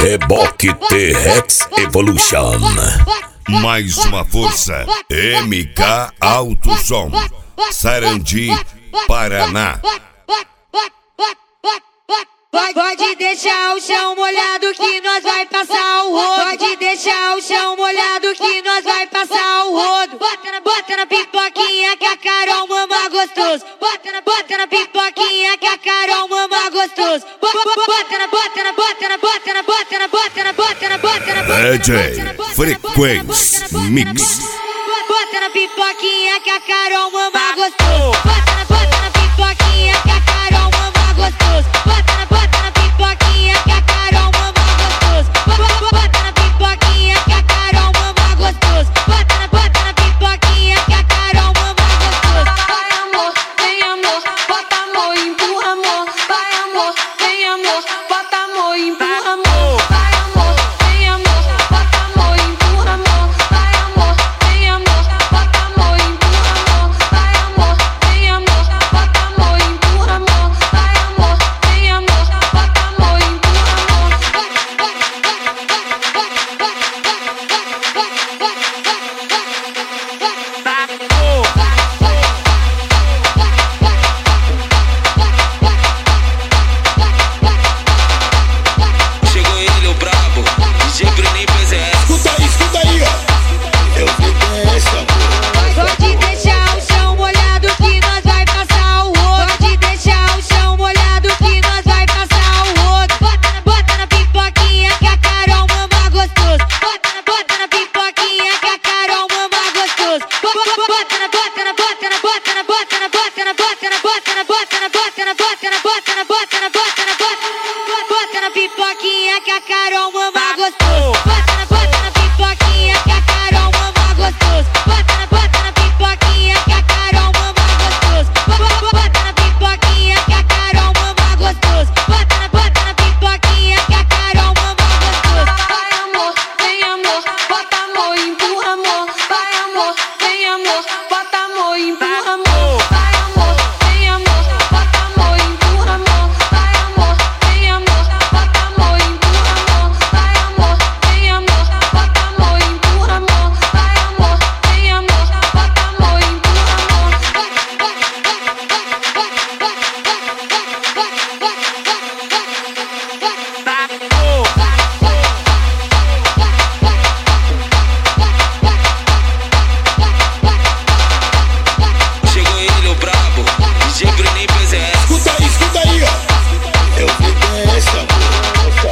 Reboque T-Rex Evolution. Mais uma força, MK Alto Som, Sarandi, Paraná. Pode deixar o chão molhado que nós vai passar o rodo. Pode deixar o chão molhado que nós vai passar o rodo. Bota na pipoquinha que a Carol mama gostoso. Bota na pipoquinha que a Carol mama gostoso. DJ Frequência Mix. Bota na pipoquinha que a Carol mama gostoso. Bota na pipoquinha que a Carol mama gostoso. Bota na pipoquinha que a Carol mama gostoso. Bota na pipoquinha que a Carol mama gostoso. Bota na pipoquinha que a Carol mama gostoso. Vai amor, vem amor, bota amor, empurra amor. Vai amor, vem amor, bota amor, empurra amor. Vai amor, vem amor, bota amor, empurra amor. Vai amor, vem amor, bota amor, empurra amor. Vai amor, vem amor, bota amor, empurra amor. Vai amor, vem amor, bota amor, empurra amor. Chegou ele, o brabo, DJ Bruninho PZS. Escuta aí, ó. Eu vi que é essa, amor. Pode deixar o chão molhado que nós vai passar o rodo. Pode deixar o chão molhado que nós vai passar o rodo. Bota na pipoquinha que a Carol mama gostoso. Bota na pipoquinha que a Carol mama gostoso. Bota na pipoquinha que a Carol mama